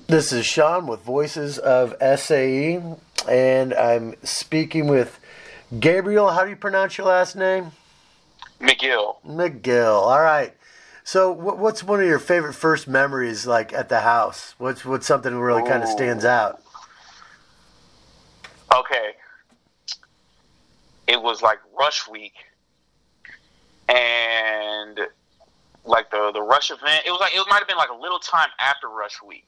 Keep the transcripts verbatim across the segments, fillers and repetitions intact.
This is Sean with Voices of S A E, and I'm speaking with Gabriel. How do you pronounce your last name? McGill. McGill. All right. So, what's one of your favorite first memories, like at the house? What's what's something that really kind of stands out? Okay. It was like rush week, and like the the rush event. It was like it might have been like a little time after rush week.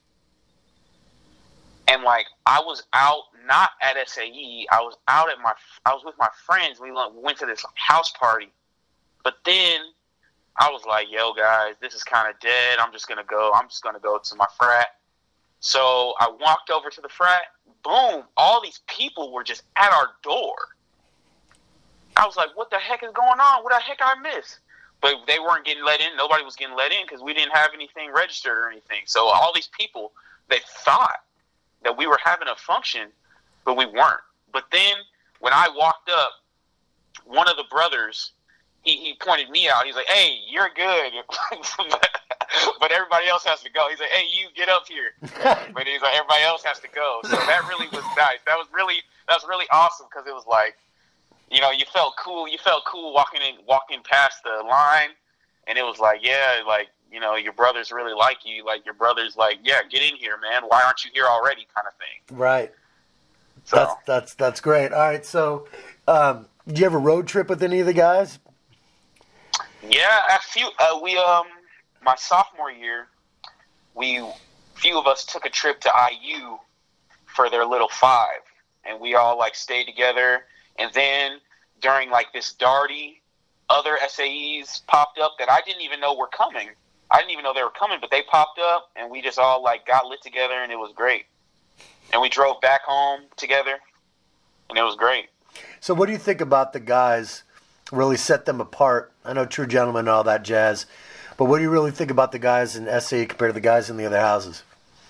And like I was out, not at S A E. I was out at my. I was with my friends. We went to this house party, but then I was like, "Yo, guys, this is kind of dead. I'm just gonna go. I'm just gonna go to my frat." So I walked over to the frat. Boom! All these people were just at our door. I was like, "What the heck is going on? What the heck I miss?" But they weren't getting let in. Nobody was getting let in because we didn't have anything registered or anything. So all these people, they thought that we were having a function, but we weren't. But then when I walked up, one of the brothers, he, he pointed me out. He's like, "Hey, you're good." But everybody else has to go. He's like, "Hey, you get up here." But he's like, everybody else has to go. So that really was nice. That was really, that was really awesome because it was like, you know, you felt cool. You felt cool walking in, walking past the line. And it was like, yeah, like, you know, your brothers really like you. Like, your brother's like, yeah, get in here, man. Why aren't you here already, kind of thing. Right. So. That's that's that's great. All right, so um, did you have a road trip with any of the guys? Yeah, a few. Uh, we um, my sophomore year, we few of us took a trip to I U for their little five, and we all like stayed together. And then during like this Darty, other S A Es popped up that I didn't even know were coming. I didn't even know they were coming, but they popped up, and we just all like got lit together, and it was great. And we drove back home together, and it was great. So what do you think about the guys, really set them apart? I know True Gentlemen and all that jazz, but what do you really think about the guys in S A E compared to the guys in the other houses?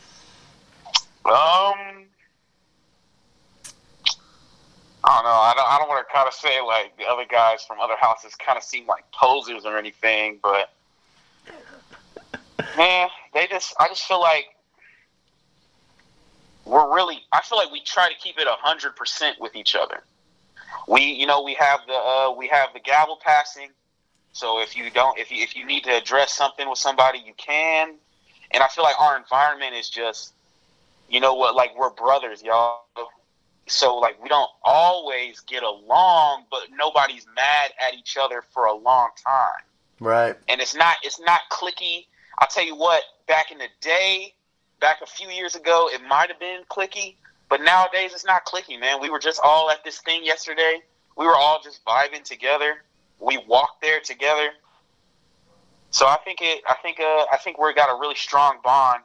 Um, I don't know. I don't, I don't want to kind of say like the other guys from other houses kind of seem like posers or anything, but man, they just, I just feel like we're really, I feel like we try to keep it a hundred percent with each other. We, you know, we have the, uh, we have the gavel passing. So if you don't, if you, if you need to address something with somebody, you can. And I feel like our environment is just, you know what, like we're brothers, y'all. So like we don't always get along, but nobody's mad at each other for a long time. Right. And it's not, it's not cliquey. I'll tell you what, back in the day, back a few years ago, it might have been cliquey, but nowadays it's not cliquey, man. We were just all at this thing yesterday. We were all just vibing together. We walked there together. So I think it. I think. Uh, I think we got a really strong bond.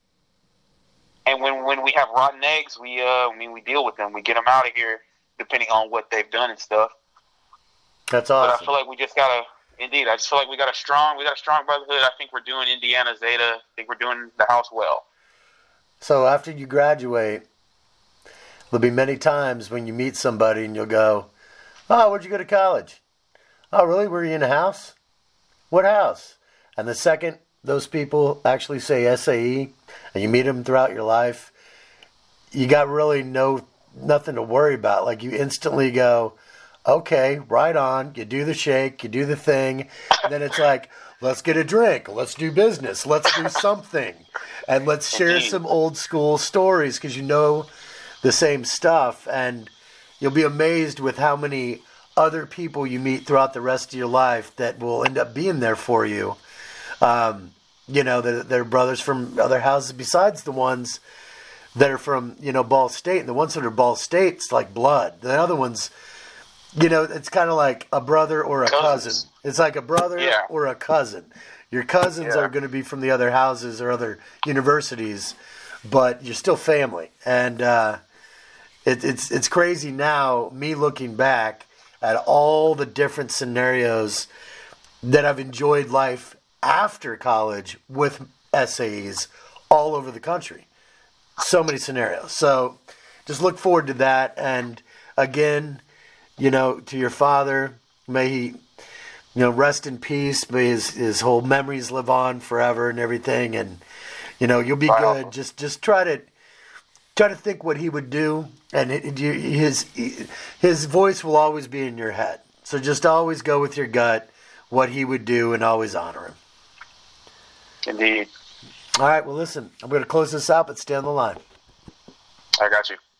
And when, when we have rotten eggs, we. Uh, I mean, we deal with them. We get them out of here, depending on what they've done and stuff. That's awesome. But I feel like we just gotta. Indeed, I just feel like we got a strong. We got a strong brotherhood. I think we're doing Indiana Zeta. I think we're doing the house well. So after you graduate, there'll be many times when you meet somebody and you'll go, "Oh, where'd you go to college? Oh, really? Were you in a house? What house?" And the second those people actually say S A E, and you meet them throughout your life, you got really no nothing to worry about. Like you instantly go, "Okay, right on." You do the shake, you do the thing, and then it's like, "Let's get a drink. Let's do business. Let's do something, and let's share some old school stories," because you know the same stuff, and you'll be amazed with how many other people you meet throughout the rest of your life that will end up being there for you. Um, you know, they're, they're brothers from other houses besides the ones that are from, you know, Ball State. And the ones that are Ball State's like blood. The other ones, you know, it's kind of like a brother or a Cousins. cousin. It's like a brother Yeah. or a cousin. Your cousins Yeah. are going to be from the other houses or other universities, but you're still family. And uh, it, it's it's crazy now, me looking back at all the different scenarios that I've enjoyed life after college with S A Es all over the country. So many scenarios. So just look forward to that. And again, you know, to your father, may he, you know, rest in peace. May his, his whole memories live on forever and everything. And, You know, you'll be Right good. on. Just just try to try to think what he would do, and it, it, you- his his voice will always be in your head. So just always go with your gut, what he would do, and always honor him. Indeed. All right. Well, listen, I'm going to close this out, but stay on the line. I got you.